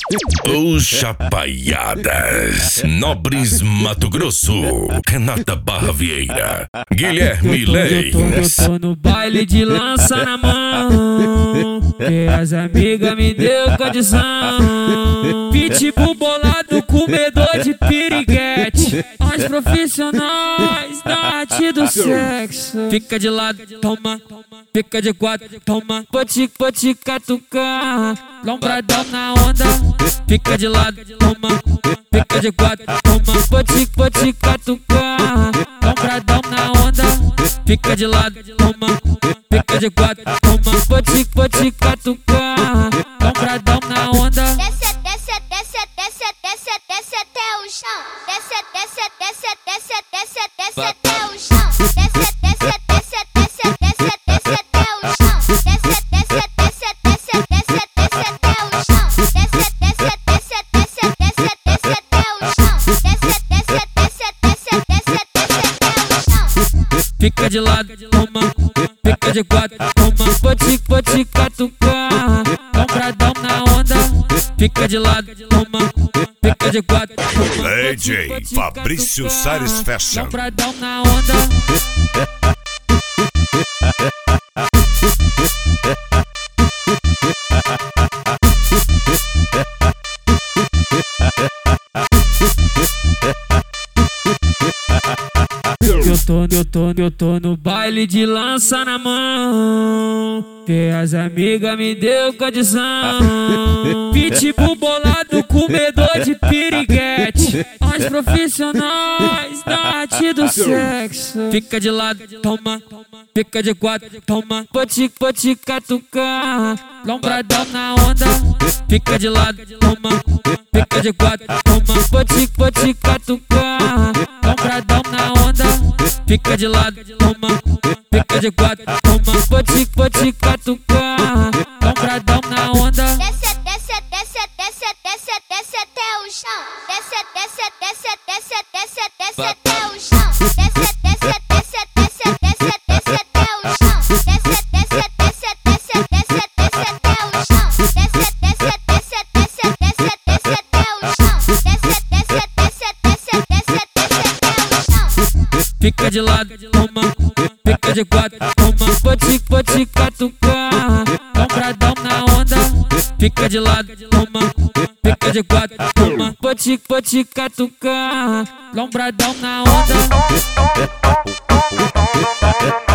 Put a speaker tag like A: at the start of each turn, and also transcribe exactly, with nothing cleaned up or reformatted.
A: Os Chapaiadas, Nobres Mato Grosso, Renata Barra Vieira, Guilherme Leis.
B: Eu tô no baile de lança na mão, e as amigas me deu condição. Pitbull bolado, comedor de piriguete, os profissionais da arte do sexo. Fica de lado, toma, fica de quatro, toma, vou te, vou te catucar. Lombradão na onda, fica de lado, toma, fica de quatro, toma, vou te, vou te catucar. Lombradão na onda, fica de lado, toma, fica de quatro, toma, vou te, vou te catucar. Lombradão na onda.
C: Desce, desce, desce, desce, desce, desce até o chão. Desce, desce, desce, desce, desce, desce até o chão. Desce, desce, desce, desce, desce, desce até o chão. Desce, desce, desce, desce, desce, desce até o chão. Desce, desce, desce, desce, desce, desce até o chão. Desce, desce, desce, desce, desce, desce até o chão.
B: Fica de lado, toma, fica de quatro, toma, vou te, vou te catucar. Lombradão na onda, fica de lado, toma, fica de quatro, toma,
A: D J Fabrício Sares Fashion.
B: Lombradão na onda. Eu tô, eu tô, eu tô no baile de lança na mão, e as amigas me deu condição. Pitbull bolado, comedor de piriguete, os profissionais da arte do sexo. Fica de lado, toma, fica de quatro, toma, vou te, vou te catucar. Lombradão na onda, fica de lado, toma, fica de quatro, toma, vou te, vou te catucar. Lombradão na onda, fica de lado, toma, fica de quatro, toma, vou te, vou te catucar. Lombradão na onda.
C: Desce, desce, desce, desce, desce, desce até o chão. Desce, desce, desce, desce, desce, desce até o chão. Desce, desce, desce, desce, desce, desce até o chão. Desce, desce, desce, desce, desce, desce até o chão. Desce, desce, desce, desce, desce, desce até o chão. Desce, desce, desce, desce, desce, desce até o chão.
B: Fica de lado, toma, fica de quatro, toma, vou te, vou te catucar. Lombradão na onda, fica de lado, toma, fica de quatro, toma, vou te, vou te catucar. Lombradão na onda.